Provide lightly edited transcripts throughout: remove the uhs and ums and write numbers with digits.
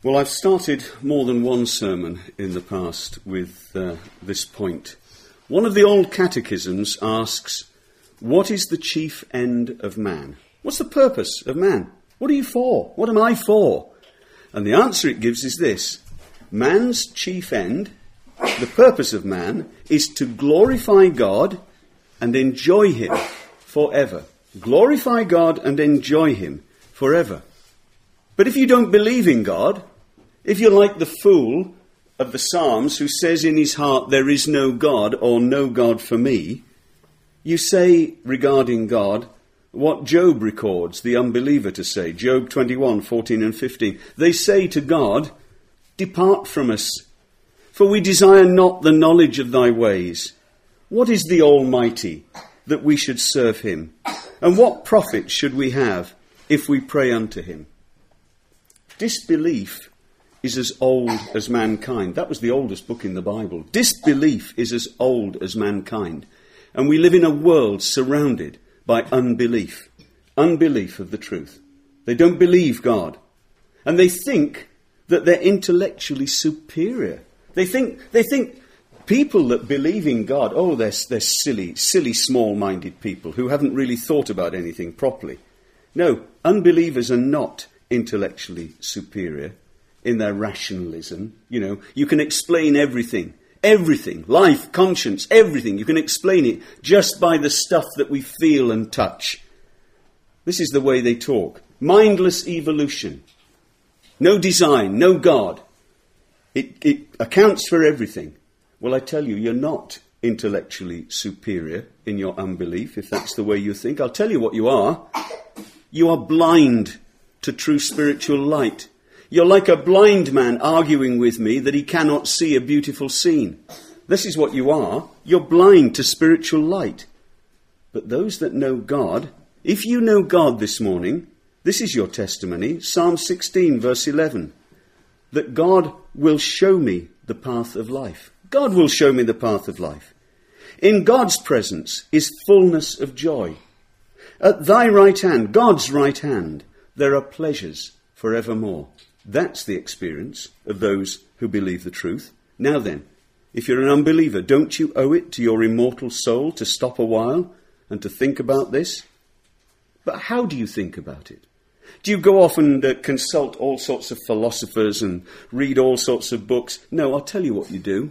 Well, I've started more than one sermon in the past with this point. One of the old catechisms asks, what is the chief end of man? What's the purpose of man? What are you for? What am I for? And the answer it gives is this. Man's chief end, the purpose of man, is to glorify God and enjoy him forever. Glorify God and enjoy him forever. But if you don't believe in God, if you're like the fool of the Psalms who says in his heart, there is no God or no God for me, you say regarding God what Job records the unbeliever to say. Job 21:14 and 15. They say to God, depart from us, for we desire not the knowledge of thy ways. What is the Almighty that we should serve him? And what profit should we have if we pray unto him? Disbelief is as old as mankind. That was the oldest book in the Bible. Disbelief is as old as mankind. And we live in a world surrounded by unbelief. Unbelief of the truth. They don't believe God. And they think that they're intellectually superior. They think people that believe in God, they're silly, small-minded people who haven't really thought about anything properly. No, unbelievers are not intellectually superior in their rationalism. You can explain everything, life, conscience, everything. You can explain it just by the stuff that we feel and touch. This is the way they talk. Mindless evolution. No design, no God. It accounts for everything. Well, I tell you, you're not intellectually superior in your unbelief, if that's the way you think. I'll tell you what you are. You are blind to true spiritual light. You're like a blind man arguing with me that he cannot see a beautiful scene. This is what you are. You're blind to spiritual light. But those that know God, if you know God this morning, this is your testimony, Psalm 16, verse 11, that God will show me the path of life. God will show me the path of life. In God's presence is fullness of joy. At thy right hand, God's right hand, there are pleasures forevermore. That's the experience of those who believe the truth. Now then, if you're an unbeliever, don't you owe it to your immortal soul to stop a while and to think about this? But how do you think about it? Do you go off and consult all sorts of philosophers and read all sorts of books? No, I'll tell you what you do.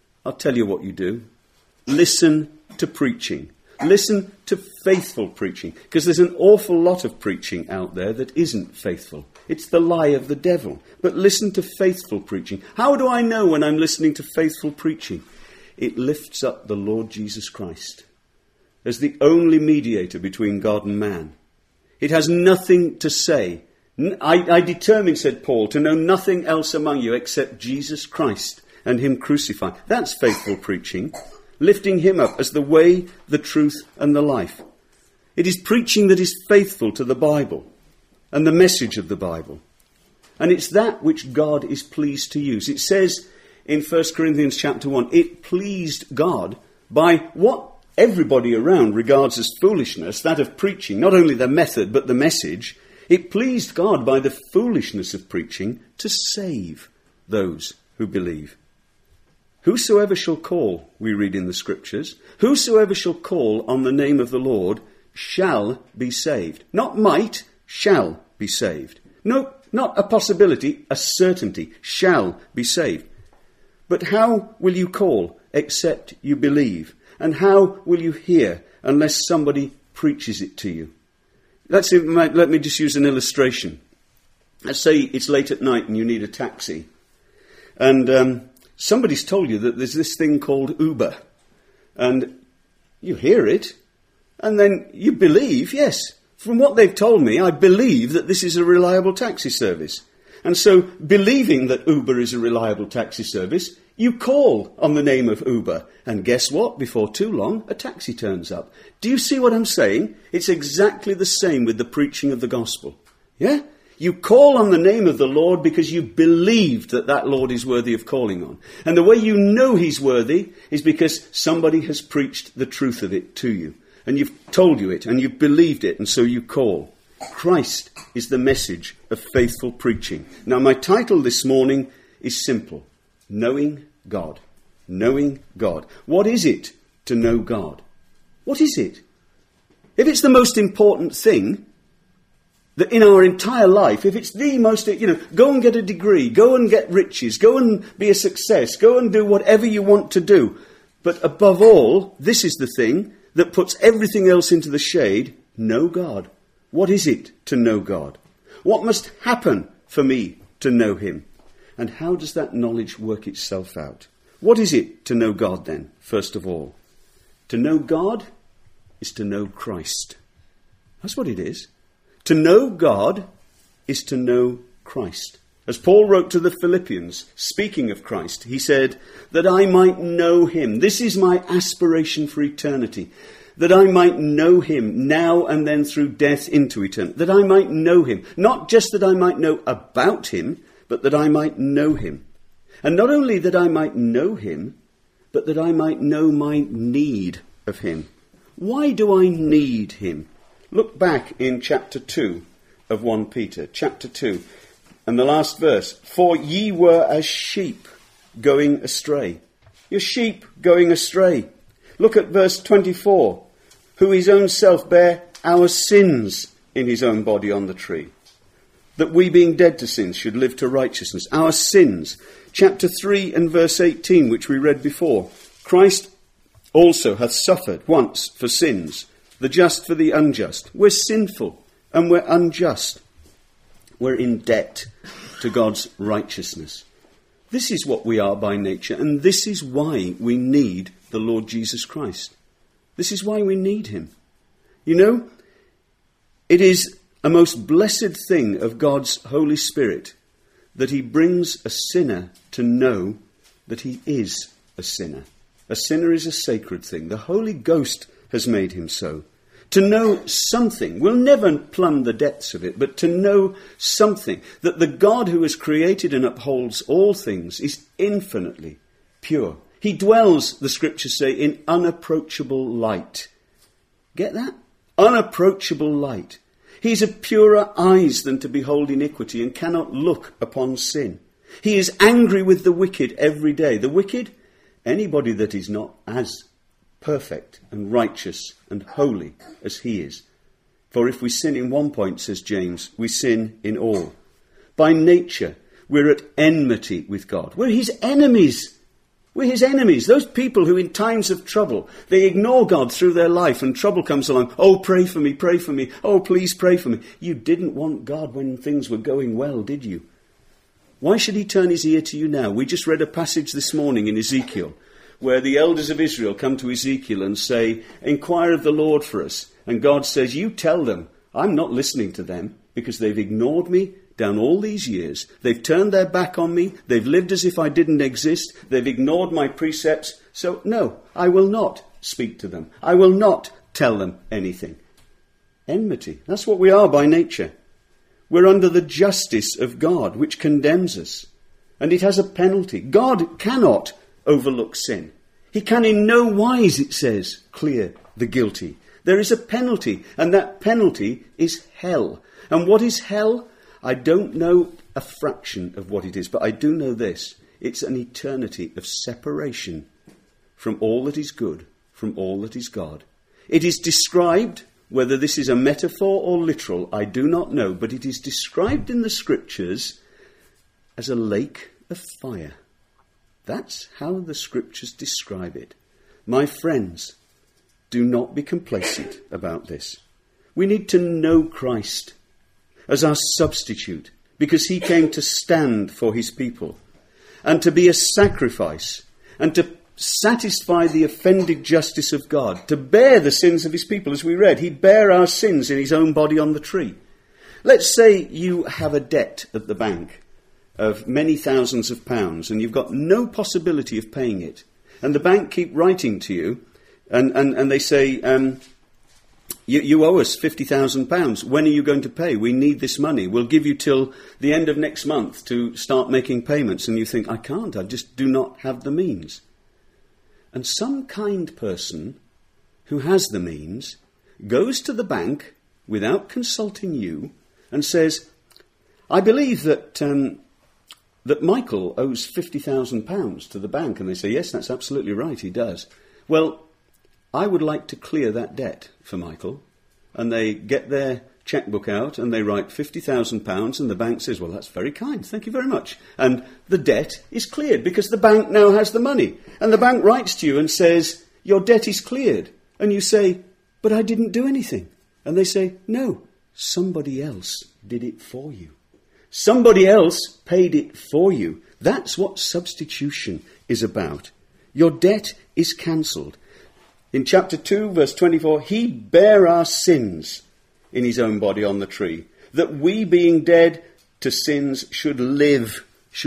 Listen to preaching. Listen to faithful preaching, because there's an awful lot of preaching out there that isn't faithful. It's the lie of the devil. But listen to faithful preaching. How do I know when I'm listening to faithful preaching? It lifts up the Lord Jesus Christ as the only mediator between God and man. It has nothing to say. I determined, said Paul, to know nothing else among you except Jesus Christ and him crucified. That's faithful preaching. Lifting him up as the way, the truth, and the life. It is preaching that is faithful to the Bible and the message of the Bible. And it's that which God is pleased to use. It says in 1 Corinthians chapter 1, it pleased God by what everybody around regards as foolishness, that of preaching, not only the method but the message. It pleased God by the foolishness of preaching to save those who believe. Whosoever shall call, we read in the scriptures, whosoever shall call on the name of the Lord shall be saved. Not might, shall be saved. No, not a possibility, a certainty, shall be saved. But how will you call except you believe? And how will you hear unless somebody preaches it to you? Let me just use an illustration. Let's say it's late at night and you need a taxi. And somebody's told you that there's this thing called Uber. And you hear it. And then you believe, yes, from what they've told me, I believe that this is a reliable taxi service. And so, believing that Uber is a reliable taxi service, you call on the name of Uber. And guess what? Before too long, a taxi turns up. Do you see what I'm saying? It's exactly the same with the preaching of the gospel. Yeah? You call on the name of the Lord because you believed that that Lord is worthy of calling on. And the way you know he's worthy is because somebody has preached the truth of it to you. And you've told you it, and you've believed it, and so you call. Christ is the message of faithful preaching. Now, my title this morning is simple: Knowing God. Knowing God. What is it to know God? What is it? If it's the most important thing that in our entire life, if it's the most, go and get a degree, go and get riches, go and be a success, go and do whatever you want to do. But above all, this is the thing that puts everything else into the shade: know God. What is it to know God? What must happen for me to know him? And how does that knowledge work itself out? What is it to know God then, first of all? To know God is to know Christ. That's what it is. To know God is to know Christ. As Paul wrote to the Philippians, speaking of Christ, he said, that I might know him. This is my aspiration for eternity. That I might know him now and then through death into eternity. That I might know him. Not just that I might know about him, but that I might know him. And not only that I might know him, but that I might know my need of him. Why do I need him? Look back in chapter 2 of 1 Peter. Chapter 2 and the last verse. For ye were as sheep going astray. Your sheep going astray. Look at verse 24. Who his own self bare our sins in his own body on the tree, that we being dead to sins should live to righteousness. Our sins. Chapter 3 and verse 18, which we read before. Christ also hath suffered once for sins, the just for the unjust. We're sinful and we're unjust. We're in debt to God's righteousness. This is what we are by nature, and this is why we need the Lord Jesus Christ. This is why we need him. You know, it is a most blessed thing of God's Holy Spirit that he brings a sinner to know that he is a sinner. A sinner is a sacred thing. The Holy Ghost has made him so. To know something, we'll never plumb the depths of it, but to know something, that the God who has created and upholds all things is infinitely pure. He dwells, the scriptures say, in unapproachable light. Get that? Unapproachable light. He's of purer eyes than to behold iniquity and cannot look upon sin. He is angry with the wicked every day. The wicked, anybody that is not as perfect and righteous and holy as he is. For if we sin in one point, says James, we sin in all. By nature, we're at enmity with God. We're his enemies. We're his enemies. Those people who in times of trouble, they ignore God through their life and trouble comes along. Oh, pray for me, pray for me. Oh, please pray for me. You didn't want God when things were going well, did you? Why should he turn his ear to you now? We just read a passage this morning in Ezekiel where the elders of Israel come to Ezekiel and say, inquire of the Lord for us. And God says, you tell them, I'm not listening to them because they've ignored me down all these years. They've turned their back on me. They've lived as if I didn't exist. They've ignored my precepts. So no, I will not speak to them. I will not tell them anything. Enmity. That's what we are by nature. We're under the justice of God, which condemns us. And it has a penalty. God cannot overlook sin. He can in no wise, it says, clear the guilty. There is a penalty, and that penalty is hell. And what is hell? I don't know a fraction of what it is, but I do know this. It's an eternity of separation from all that is good, from all that is God. It is described, whether this is a metaphor or literal, I do not know, but it is described in the scriptures as a lake of fire. That's how the scriptures describe it. My friends, do not be complacent about this. We need to know Christ as our substitute, because he came to stand for his people and to be a sacrifice and to satisfy the offended justice of God, to bear the sins of his people. As we read, he bare our sins in his own body on the tree. Let's say you have a debt at the bank of many thousands of pounds and you've got no possibility of paying it. And the bank keep writing to you and they say, you owe us £50,000. When are you going to pay? We need this money. We'll give you till the end of next month to start making payments. And you think, I can't. I just do not have the means. And some kind person who has the means goes to the bank, without consulting you and says, I believe that Michael owes £50,000 to the bank. And they say, yes, that's absolutely right, he does. Well, I would like to clear that debt for Michael. And they get their chequebook out and they write £50,000, and the bank says, well, that's very kind, thank you very much. And the debt is cleared because the bank now has the money. And the bank writes to you and says, your debt is cleared. And you say, but I didn't do anything. And they say, no, somebody else did it for you. Somebody else paid it for you. That's what substitution is about. Your debt is cancelled. In chapter 2, verse 24, he bare our sins in his own body on the tree, that we, being dead to sins, should live.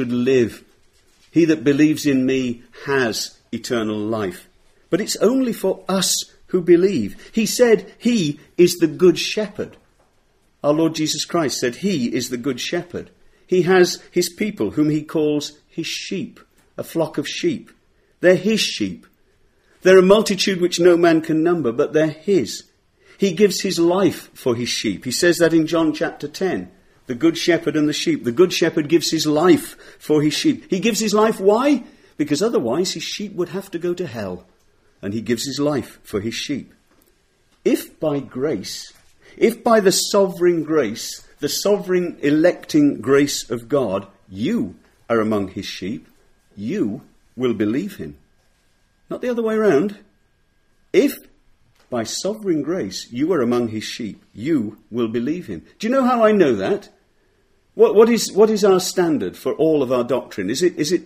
He that believes in me has eternal life. But it's only for us who believe. He said he is the good shepherd. Our Lord Jesus Christ said he is the good shepherd. He has his people whom he calls his sheep, a flock of sheep. They're his sheep. They're a multitude which no man can number, but they're his. He gives his life for his sheep. He says that in John chapter 10. The good shepherd and the sheep. The good shepherd gives his life for his sheep. He gives his life, why? Because otherwise his sheep would have to go to hell. And he gives his life for his sheep. If by grace, if by the sovereign grace, the sovereign electing grace of God, you are among his sheep, you will believe him. Not the other way around. If by sovereign grace you are among his sheep, you will believe him. Do you know how I know that? What is our standard for all of our doctrine? Is it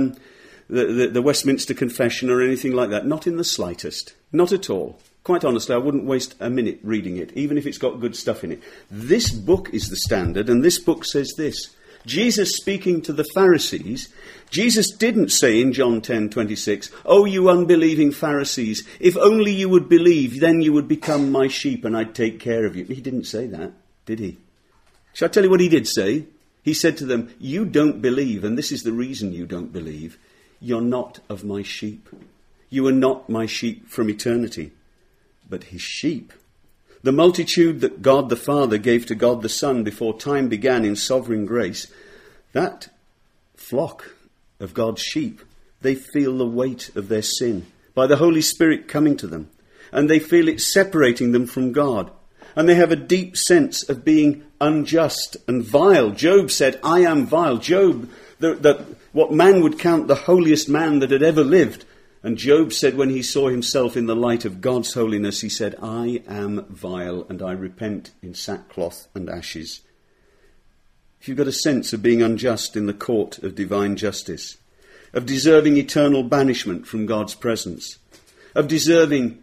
the Westminster Confession or anything like that? Not in the slightest. Not at all. Quite honestly, I wouldn't waste a minute reading it, even if it's got good stuff in it. This book is the standard, and this book says this. Jesus speaking to the Pharisees, Jesus didn't say in John 10:26, oh, you unbelieving Pharisees, if only you would believe, then you would become my sheep and I'd take care of you. He didn't say that, did he? Shall I tell you what he did say? He said to them, you don't believe, and this is the reason you don't believe. You're not of my sheep. You are not my sheep from eternity, but his sheep. The multitude that God the Father gave to God the Son before time began in sovereign grace, that flock of God's sheep, they feel the weight of their sin by the Holy Spirit coming to them, and they feel it separating them from God, and they have a deep sense of being unjust and vile. Job said, I am vile. Job, what man would count the holiest man that had ever lived. And Job said when he saw himself in the light of God's holiness, he said, I am vile and I repent in sackcloth and ashes. If you've got a sense of being unjust in the court of divine justice, of deserving eternal banishment from God's presence, of deserving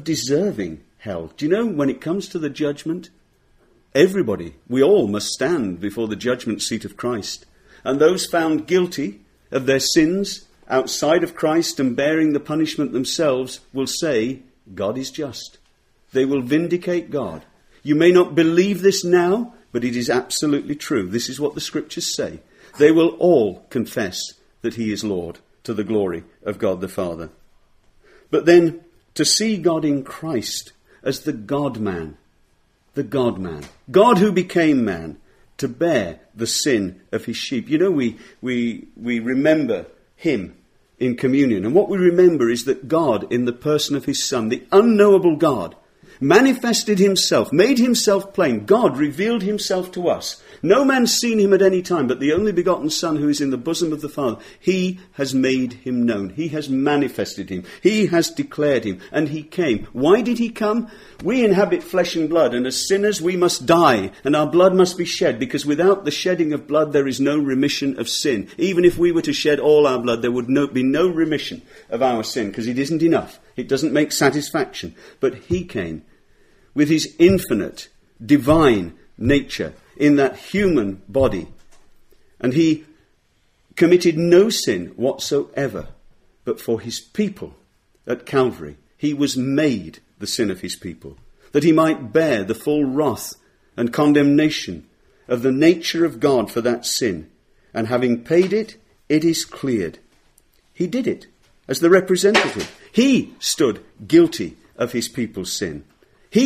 hell. Do you know, when it comes to the judgment, everybody, we all must stand before the judgment seat of Christ. And those found guilty of their sins outside of Christ and bearing the punishment themselves will say, God is just. They will vindicate God. You may not believe this now, but it is absolutely true. This is what the scriptures say. They will all confess that he is Lord, to the glory of God the Father. But then, to see God in Christ as the God-man, God who became man, to bear the sin of his sheep. You know, we remember him in communion. And what we remember is that God, in the person of his Son, the unknowable God, manifested himself, made himself plain. God revealed himself to us. No man's seen him at any time, but the only begotten Son who is in the bosom of the Father, he has made him known. He has manifested him. He has declared him. And he came. Why did he come? We inhabit flesh and blood, and as sinners we must die, and our blood must be shed, because without the shedding of blood there is no remission of sin. Even if we were to shed all our blood, there would be no remission of our sin, because it isn't enough. It doesn't make satisfaction. But he came with his infinite, divine nature in that human body. And he committed no sin whatsoever, but for his people at Calvary. He was made the sin of his people, that he might bear the full wrath and condemnation of the nature of God for that sin. And having paid it, it is cleared. He did it as the representative. He stood guilty of his people's sin. He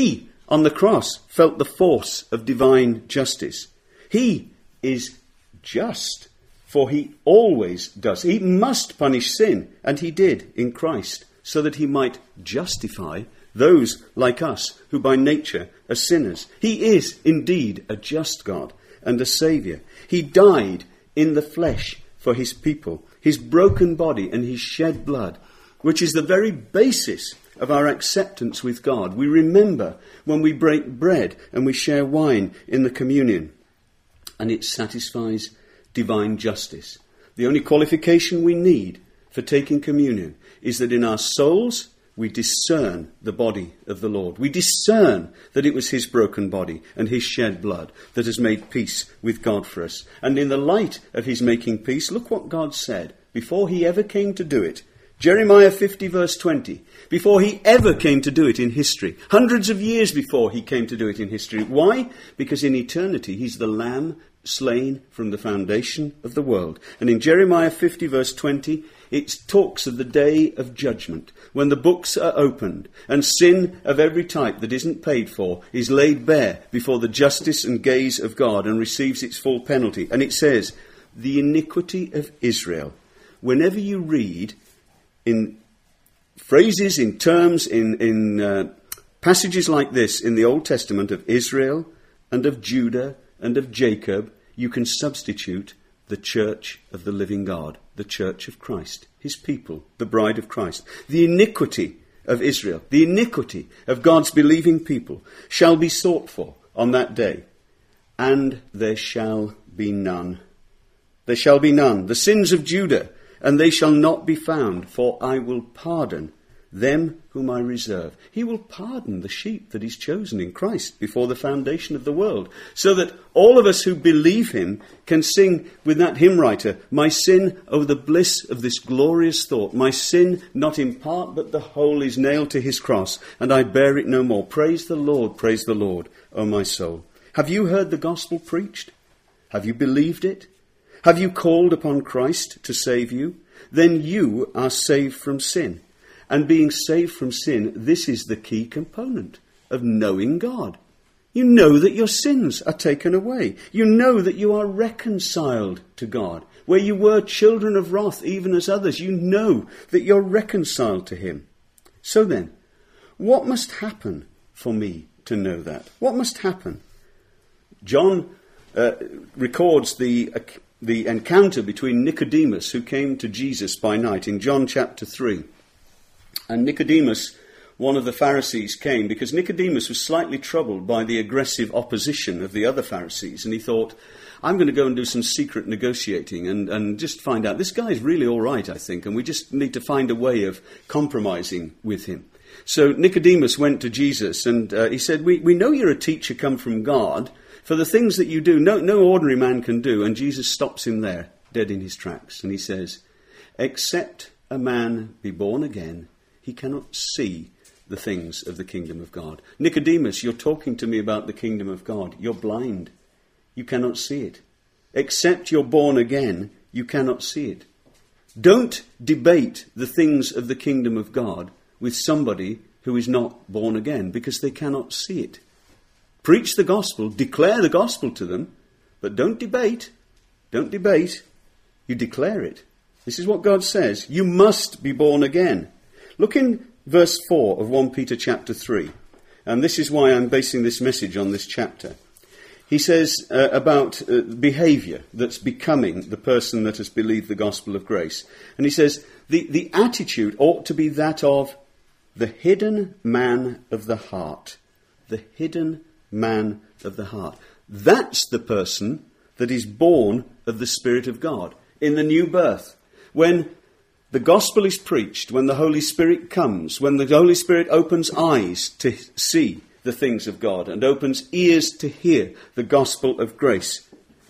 on the cross felt the force of divine justice. He is just, for he always does. He must punish sin, and he did in Christ, so that he might justify those like us who by nature are sinners. He is indeed a just God and a Saviour. He died in the flesh for his people, his broken body and his shed blood, which is the very basis of our acceptance with God. We remember when we break bread and we share wine in the communion, and it satisfies divine justice. The only qualification we need for taking communion is that in our souls we discern the body of the Lord. We discern that it was his broken body and his shed blood that has made peace with God for us. And in the light of his making peace, look what God said before he ever came to do it. Jeremiah 50 verse 20. Before he ever came to do it in history. Hundreds of years before he came to do it in history. Why? Because in eternity he's the Lamb slain from the foundation of the world. And in Jeremiah 50 verse 20, it talks of the day of judgment, when the books are opened and sin of every type that isn't paid for is laid bare before the justice and gaze of God and receives its full penalty. And it says, the iniquity of Israel. Whenever you read in phrases, in terms, in passages like this in the Old Testament of Israel and of Judah and of Jacob, you can substitute the church of the living God, the church of Christ, his people, the bride of Christ. The iniquity of Israel, the iniquity of God's believing people shall be sought for on that day, and there shall be none. There shall be none. The sins of Judah, and they shall not be found, for I will pardon them whom I reserve. He will pardon the sheep that he's chosen in Christ before the foundation of the world, so that all of us who believe him can sing with that hymn writer, my sin, oh the bliss of this glorious thought, my sin not in part but the whole is nailed to his cross, and I bear it no more. Praise the Lord, O my soul. Have you heard the gospel preached? Have you believed it? Have you called upon Christ to save you? Then you are saved from sin. And being saved from sin, this is the key component of knowing God. You know that your sins are taken away. You know that you are reconciled to God. Where you were children of wrath, even as others, you know that you're reconciled to him. So then, what must happen for me to know that? What must happen? John records the encounter between Nicodemus, who came to Jesus by night, in John chapter 3. And Nicodemus, one of the Pharisees, came because Nicodemus was slightly troubled by the aggressive opposition of the other Pharisees. And he thought, I'm going to go and do some secret negotiating and just find out. This guy's really all right, I think, and we just need to find a way of compromising with him. So Nicodemus went to Jesus and he said, we know you're a teacher come from God, for the things that you do, no ordinary man can do. And Jesus stops him there, dead in his tracks. And he says, except a man be born again, he cannot see the things of the kingdom of God. Nicodemus, you're talking to me about the kingdom of God. You're blind. You cannot see it. Except you're born again, you cannot see it. Don't debate the things of the kingdom of God with somebody who is not born again, because they cannot see it. Preach the gospel, declare the gospel to them, but don't debate. Don't debate. You declare it. This is what God says. You must be born again. Look in verse 4 of 1 Peter chapter 3. And this is why I'm basing this message on this chapter. He says about behaviour that's becoming the person that has believed the gospel of grace. And he says, the attitude ought to be that of the hidden man of the heart. The hidden man of the heart. That's the person that is born of the Spirit of God in the new birth. When the gospel is preached, when the Holy Spirit comes, when the Holy Spirit opens eyes to see the things of God and opens ears to hear the gospel of grace,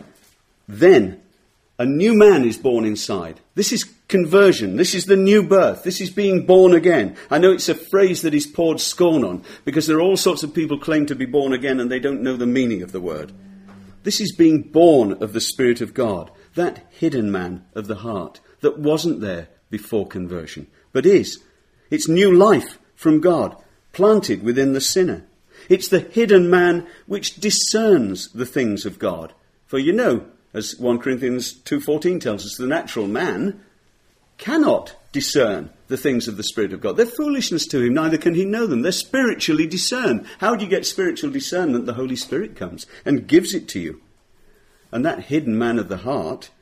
then a new man is born inside. This is conversion. This is the new birth. This is being born again. I know it's a phrase that is poured scorn on because there are all sorts of people claim to be born again and they don't know the meaning of the word. This is being born of the Spirit of God, that hidden man of the heart that wasn't there before conversion, but is. It's new life from God, planted within the sinner. It's the hidden man which discerns the things of God. For you know, as 1 Corinthians 2:14 tells us, the natural man cannot discern the things of the Spirit of God. They're foolishness to him, neither can he know them. They're spiritually discerned. How do you get spiritual discernment? The Holy Spirit comes and gives it to you. And that hidden man of the heart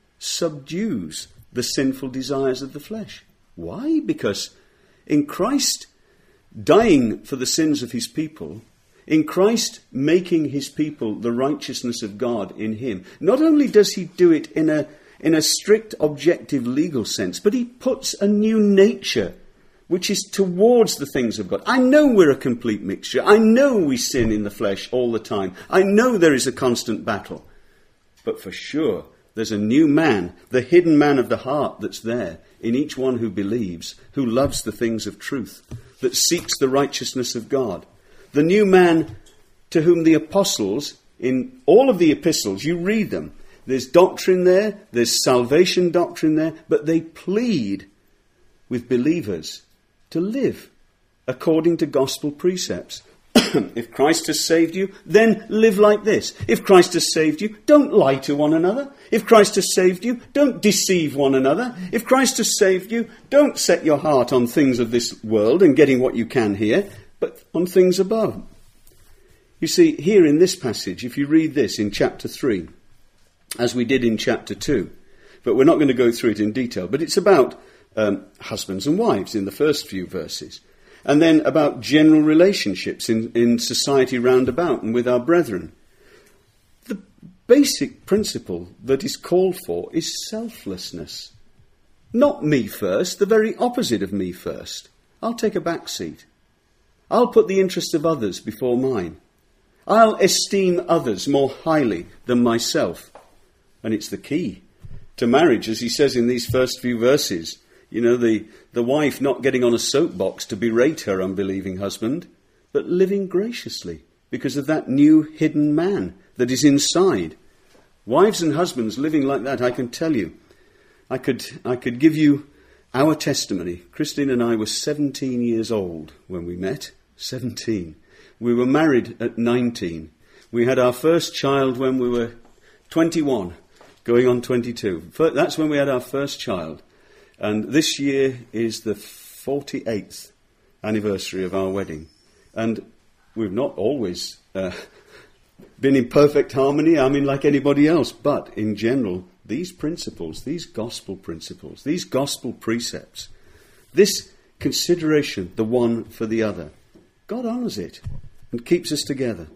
subdues the sinful desires of the flesh. Why? Because in Christ dying for the sins of his people, in Christ making his people the righteousness of God in him, not only does he do it in a strict objective legal sense, but he puts a new nature which is towards the things of God. I know we're a complete mixture. I know we sin in the flesh all the time. I know there is a constant battle. But for sure, there's a new man, the hidden man of the heart that's there in each one who believes, who loves the things of truth, that seeks the righteousness of God. The new man to whom the apostles, in all of the epistles, you read them, there's doctrine there, there's salvation doctrine there, but they plead with believers to live according to gospel precepts. If Christ has saved you, then live like this. If Christ has saved you, don't lie to one another. If Christ has saved you, don't deceive one another. If Christ has saved you, don't set your heart on things of this world and getting what you can here, but on things above. You see, here in this passage, if you read this in chapter 3, as we did in chapter 2, but we're not going to go through it in detail, but it's about husbands and wives in the first few verses. And then about general relationships in society round about and with our brethren. The basic principle that is called for is selflessness. Not me first, the very opposite of me first. I'll take a back seat. I'll put the interests of others before mine. I'll esteem others more highly than myself. And it's the key to marriage, as he says in these first few verses. You know, the wife not getting on a soapbox to berate her unbelieving husband, but living graciously because of that new hidden man that is inside. Wives and husbands living like that, I can tell you. I could give you our testimony. Christine and I were 17 years old when we met. 17. We were married at 19. We had our first child when we were 21, going on 22. That's when we had our first child. And this year is the 48th anniversary of our wedding. And we've not always been in perfect harmony, I mean, like anybody else. But in general, these principles, these gospel principles, these gospel precepts, this consideration, the one for the other, God honours it and keeps us together.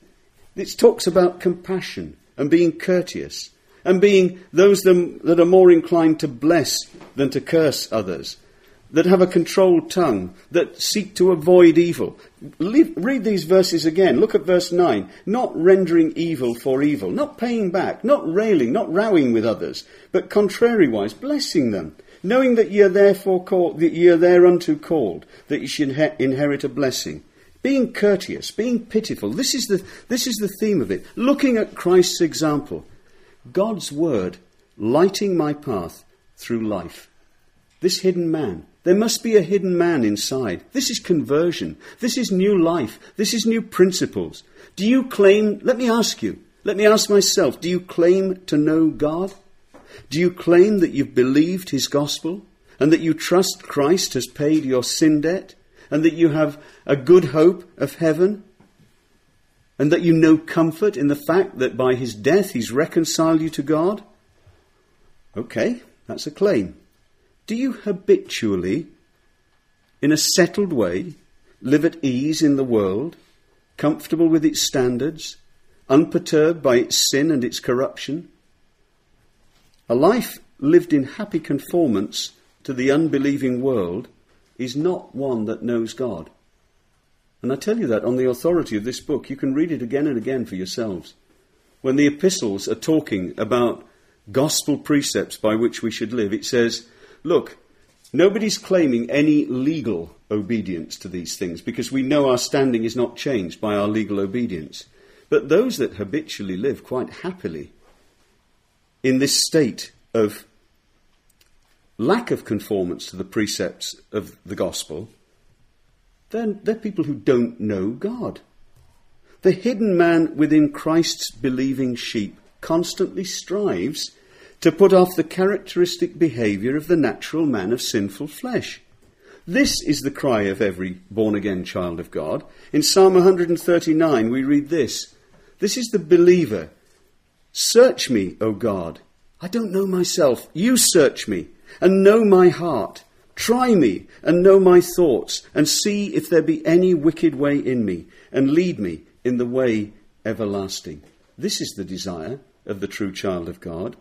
It talks about compassion and being courteous and being those that are more inclined to bless than to curse others, that have a controlled tongue, that seek to avoid evil. Read these verses again. Look at verse 9. Not rendering evil for evil, not paying back, not railing, not rowing with others, but contrariwise blessing them, knowing that ye are therefore called, that ye are thereunto called, that ye should inherit a blessing. Being courteous, being pitiful. This is the theme of it. Looking at Christ's example. God's word lighting my path through life. This hidden man. There must be a hidden man inside. This is conversion. This is new life. This is new principles. Do you claim, let me ask myself, do you claim to know God? Do you claim that you've believed his gospel and that you trust Christ has paid your sin debt and that you have a good hope of heaven? And that you know comfort in the fact that by his death he's reconciled you to God? Okay, that's a claim. Do you habitually, in a settled way, live at ease in the world, comfortable with its standards, unperturbed by its sin and its corruption? A life lived in happy conformance to the unbelieving world is not one that knows God. And I tell you that on the authority of this book. You can read it again and again for yourselves. When the epistles are talking about gospel precepts by which we should live, it says, look, nobody's claiming any legal obedience to these things because we know our standing is not changed by our legal obedience. But those that habitually live quite happily in this state of lack of conformance to the precepts of the gospel, they're people who don't know God. The hidden man within Christ's believing sheep constantly strives to put off the characteristic behaviour of the natural man of sinful flesh. This is the cry of every born-again child of God. In Psalm 139 we read this. This is the believer. Search me, O God. I don't know myself. You search me and know my heart. Try me and know my thoughts, and see if there be any wicked way in me, and lead me in the way everlasting. This is the desire of the true child of God.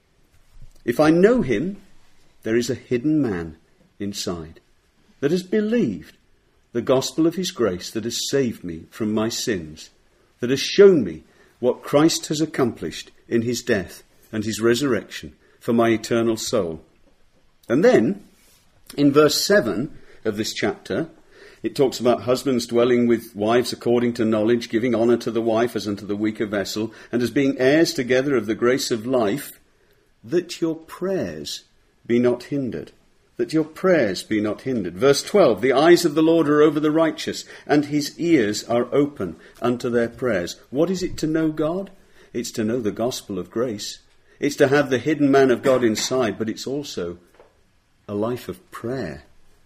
If I know him, there is a hidden man inside that has believed the gospel of his grace, that has saved me from my sins, that has shown me what Christ has accomplished in his death and his resurrection for my eternal soul. And then, in verse 7 of this chapter, it talks about husbands dwelling with wives according to knowledge, giving honour to the wife as unto the weaker vessel, and as being heirs together of the grace of life, that your prayers be not hindered. That your prayers be not hindered. Verse 12, the eyes of the Lord are over the righteous, and his ears are open unto their prayers. What is it to know God? It's to know the gospel of grace. It's to have the hidden man of God inside, but it's also a life of prayer.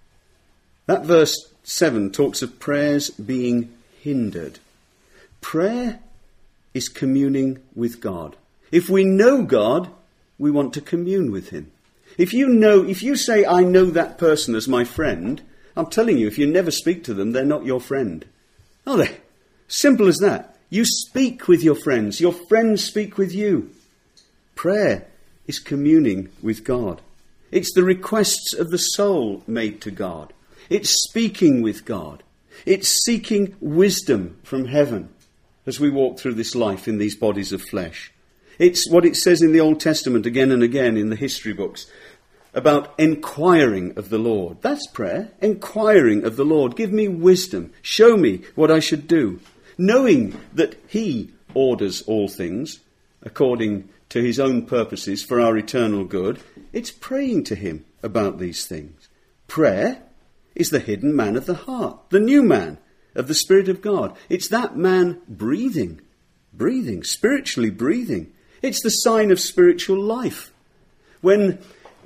That verse 7 talks of prayers being hindered. Prayer is communing with God. If we know God, we want to commune with him. If you say, I know that person as my friend, I'm telling you, if you never speak to them, they're not your friend. Are they? Simple as that. You speak with your friends speak with you. Prayer is communing with God. It's the requests of the soul made to God. It's speaking with God. It's seeking wisdom from heaven as we walk through this life in these bodies of flesh. It's what it says in the Old Testament again and again in the history books about inquiring of the Lord. That's prayer, inquiring of the Lord. Give me wisdom. Show me what I should do. Knowing that he orders all things according to his own purposes for our eternal good. It's praying to him about these things. Prayer is the hidden man of the heart, the new man of the Spirit of God. It's that man breathing, spiritually breathing. It's the sign of spiritual life. When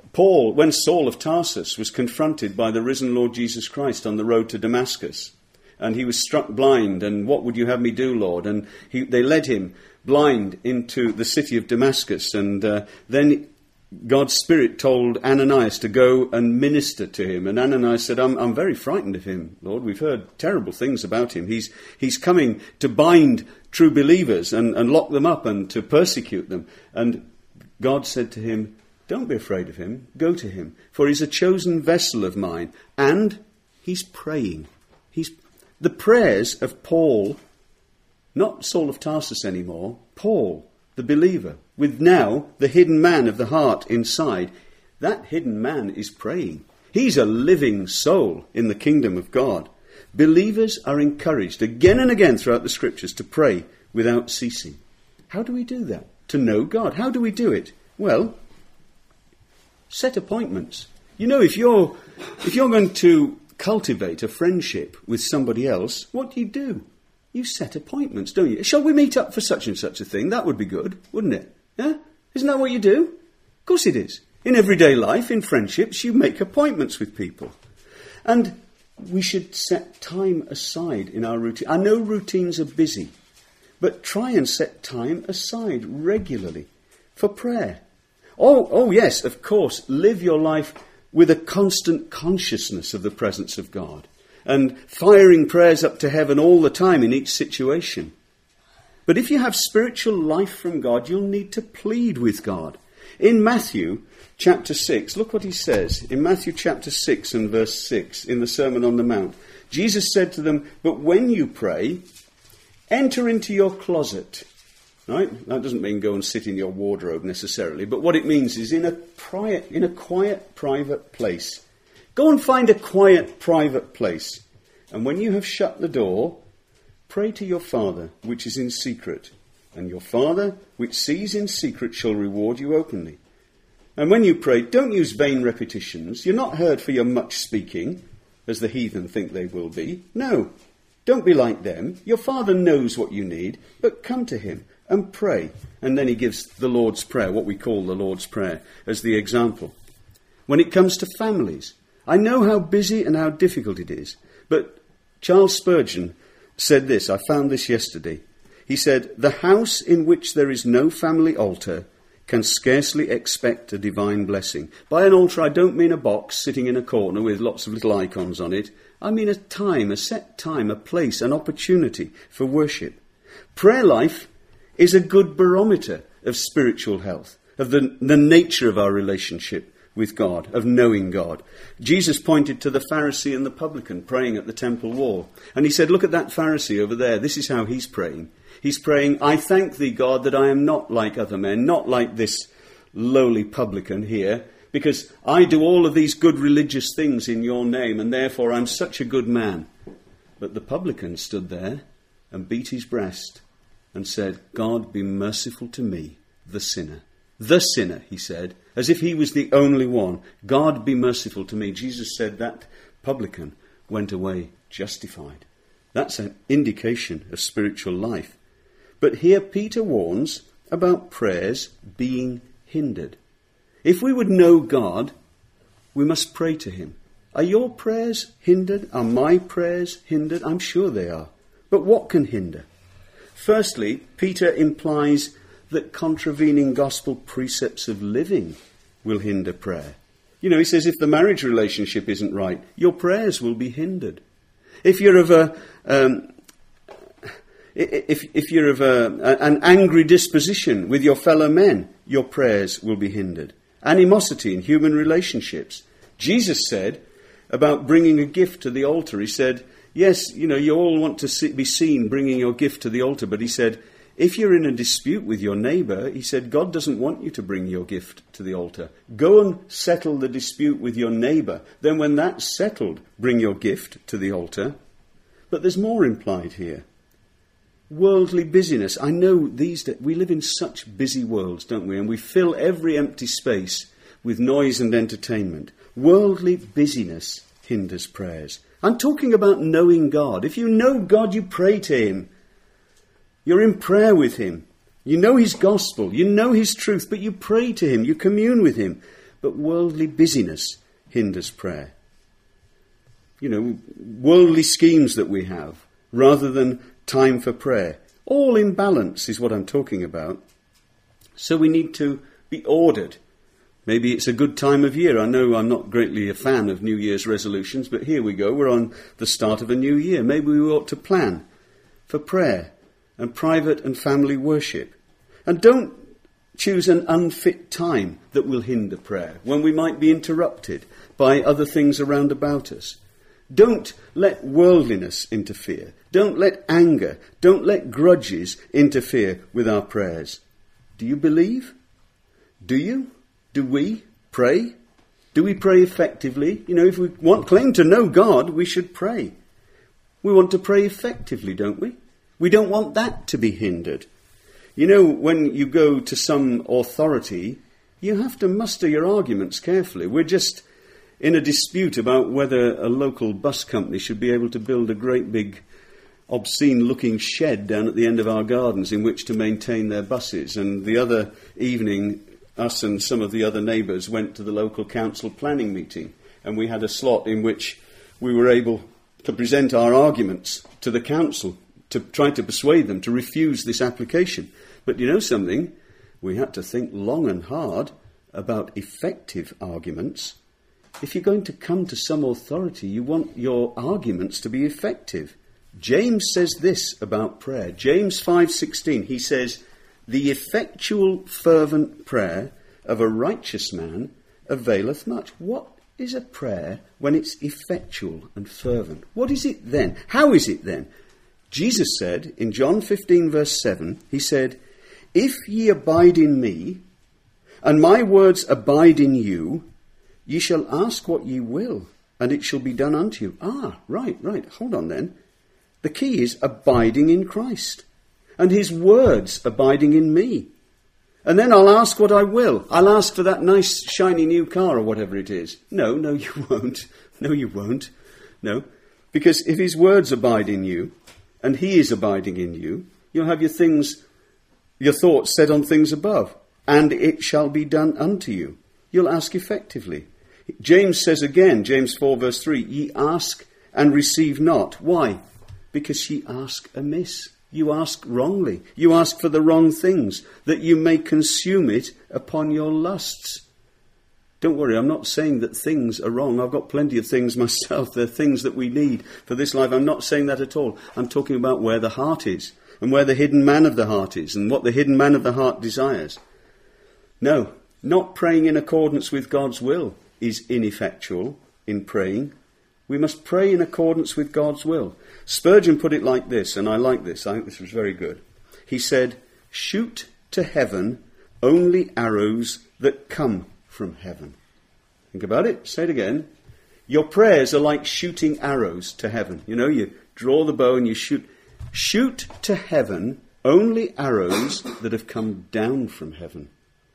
Saul of Tarsus was confronted by the risen Lord Jesus Christ on the road to Damascus, and he was struck blind, and what would you have me do, Lord? And they led him blind into the city of Damascus, and then God's Spirit told Ananias to go and minister to him. And Ananias said, I'm very frightened of him, Lord. We've heard terrible things about him. He's coming to bind true believers and lock them up and to persecute them. And God said to him, don't be afraid of him. Go to him, for he's a chosen vessel of mine. And he's praying. The prayers of Paul, not Saul of Tarsus anymore, Paul, the believer, with now the hidden man of the heart inside. That hidden man is praying. He's a living soul in the kingdom of God. Believers are encouraged again and again throughout the scriptures to pray without ceasing. How do we do that? To know God. How do we do it? Well, set appointments. You know, if you're going to cultivate a friendship with somebody else, what do? You set appointments, don't you? Shall we meet up for such and such a thing? That would be good, wouldn't it? Yeah? Isn't that what you do? Of course it is. In everyday life, in friendships, you make appointments with people. And we should set time aside in our routine. I know routines are busy, but try and set time aside regularly for prayer. Oh yes, of course, live your life with a constant consciousness of the presence of God and firing prayers up to heaven all the time in each situation. But if you have spiritual life from God, you'll need to plead with God. In Matthew chapter 6, look what he says. In Matthew chapter 6 and verse 6, in the Sermon on the Mount, Jesus said to them, but when you pray, enter into your closet. Right? That doesn't mean go and sit in your wardrobe necessarily, but what it means is in a quiet, private place. Go and find a quiet, private place. And when you have shut the door, pray to your Father, which is in secret. And your Father, which sees in secret, shall reward you openly. And when you pray, don't use vain repetitions. You're not heard for your much speaking, as the heathen think they will be. No. Don't be like them. Your Father knows what you need, but come to him and pray. And then he gives the Lord's Prayer, what we call the Lord's Prayer, as the example. When it comes to families, I know how busy and how difficult it is, but Charles Spurgeon said this, I found this yesterday. He said, the house in which there is no family altar can scarcely expect a divine blessing. By an altar, I don't mean a box sitting in a corner with lots of little icons on it. I mean a time, a set time, a place, an opportunity for worship. Prayer life is a good barometer of spiritual health, of the nature of our relationship with God, of knowing God. Jesus pointed to the Pharisee and the publican praying at the temple wall. And he said, look at that Pharisee over there. This is how he's praying. He's praying, I thank thee, God, that I am not like other men, not like this lowly publican here, because I do all of these good religious things in your name, and therefore I'm such a good man. But the publican stood there and beat his breast and said, God, be merciful to me, the sinner. The sinner, he said, as if he was the only one. God, be merciful to me. Jesus said that publican went away justified. That's an indication of spiritual life. But here Peter warns about prayers being hindered. If we would know God, we must pray to him. Are your prayers hindered? Are my prayers hindered? I'm sure they are. But what can hinder? Firstly, Peter implies that contravening gospel precepts of living will hinder prayer. You know, he says if the marriage relationship isn't right, your prayers will be hindered. If you're of an angry disposition with your fellow men, your prayers will be hindered. Animosity in human relationships. Jesus said about bringing a gift to the altar, he said, yes, you know, you all want to be seen bringing your gift to the altar, but he said, if you're in a dispute with your neighbour, he said, God doesn't want you to bring your gift to the altar. Go and settle the dispute with your neighbour. Then when that's settled, bring your gift to the altar. But there's more implied here. Worldly busyness. I know these days we live in such busy worlds, don't we? And we fill every empty space with noise and entertainment. Worldly busyness hinders prayers. I'm talking about knowing God. If you know God, you pray to him. You're in prayer with him. You know his gospel. You know his truth, but you pray to him. You commune with him. But worldly busyness hinders prayer. You know, worldly schemes that we have, rather than time for prayer. All in balance is what I'm talking about. So we need to be ordered. Maybe it's a good time of year. I know I'm not greatly a fan of New Year's resolutions, but here we go. We're on the start of a new year. Maybe we ought to plan for prayer and private and family worship. And don't choose an unfit time that will hinder prayer, when we might be interrupted by other things around about us. Don't let worldliness interfere. Don't let anger, don't let grudges interfere with our prayers. Do you believe? Do you? Do we pray? Do we pray effectively? You know, if we claim to know God, we should pray. We want to pray effectively, don't we? We don't want that to be hindered. You know, when you go to some authority, you have to muster your arguments carefully. We're just in a dispute about whether a local bus company should be able to build a great big obscene-looking shed down at the end of our gardens in which to maintain their buses. And the other evening, us and some of the other neighbours went to the local council planning meeting, and we had a slot in which we were able to present our arguments to the council to try to persuade them to refuse this application. But you know something? We had to think long and hard about effective arguments. If you're going to come to some authority, you want your arguments to be effective. James says this about prayer. James 5:16, he says, the effectual fervent prayer of a righteous man availeth much. What is a prayer when it's effectual and fervent? What is it then? How is it then? Jesus said in John 15 verse 7, he said, if ye abide in me, and my words abide in you, ye shall ask what ye will, and it shall be done unto you. Right. Hold on then. The key is abiding in Christ, and his words abiding in me. And then I'll ask what I will. I'll ask for that nice shiny new car or whatever it is. No, you won't. No, you won't. No. Because if his words abide in you, and he is abiding in you, you'll have your thoughts set on things above, and it shall be done unto you. You'll ask effectively. James says again, James 4 verse 3, ye ask and receive not. Why? Because ye ask amiss. You ask wrongly. You ask for the wrong things, that you may consume it upon your lusts. Don't worry, I'm not saying that things are wrong. I've got plenty of things myself. They're things that we need for this life. I'm not saying that at all. I'm talking about where the heart is, and where the hidden man of the heart is, and what the hidden man of the heart desires. No, not praying in accordance with God's will is ineffectual in praying. We must pray in accordance with God's will. Spurgeon put it like this, and I like this. I think this was very good. He said, shoot to heaven only arrows that come from heaven. Think about it. Say it again. Your prayers are like shooting arrows to heaven. You know, you draw the bow and you shoot. Shoot to heaven only arrows that have come down from heaven.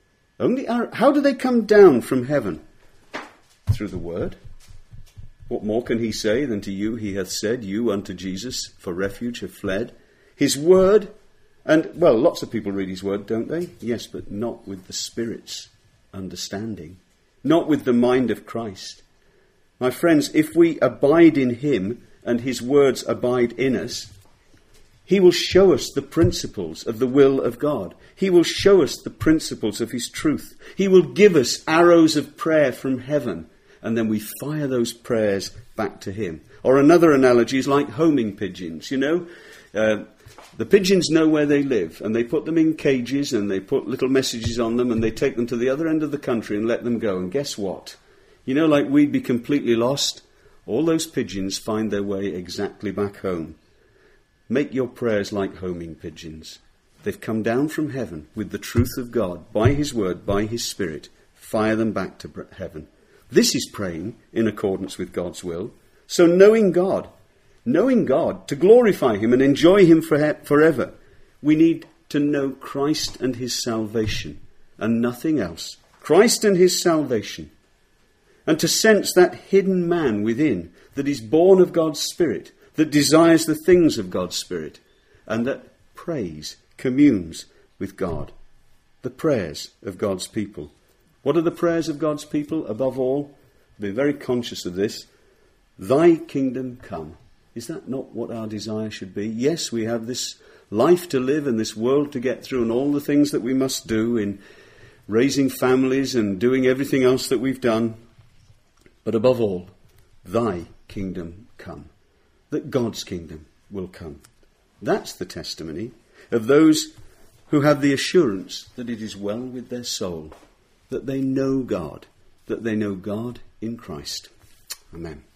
How do they come down from heaven? Through the word. What more can he say than to you he hath said, you unto Jesus for refuge have fled? His word, and, well, lots of people read his word, don't they? Yes, but not with the Spirit's understanding. Not with the mind of Christ. My friends, if we abide in him and his words abide in us, he will show us the principles of the will of God. He will show us the principles of his truth. He will give us arrows of prayer from heaven, and then we fire those prayers back to him. Or another analogy is like homing pigeons, you know. The pigeons know where they live, and they put them in cages, and they put little messages on them, and they take them to the other end of the country and let them go. And guess what? You know, like we'd be completely lost, all those pigeons find their way exactly back home. Make your prayers like homing pigeons. They've come down from heaven with the truth of God, by his word, by his Spirit. Fire them back to heaven. This is praying in accordance with God's will. So knowing God, to glorify him and enjoy him forever, we need to know Christ and his salvation and nothing else. Christ and his salvation. And to sense that hidden man within that is born of God's Spirit, that desires the things of God's Spirit, and that prays, communes with God. The prayers of God's people. What are the prayers of God's people? Above all, be very conscious of this. Thy kingdom come. Is that not what our desire should be? Yes, we have this life to live and this world to get through and all the things that we must do in raising families and doing everything else that we've done. But above all, thy kingdom come. That God's kingdom will come. That's the testimony of those who have the assurance that it is well with their soul, that they know God in Christ. Amen.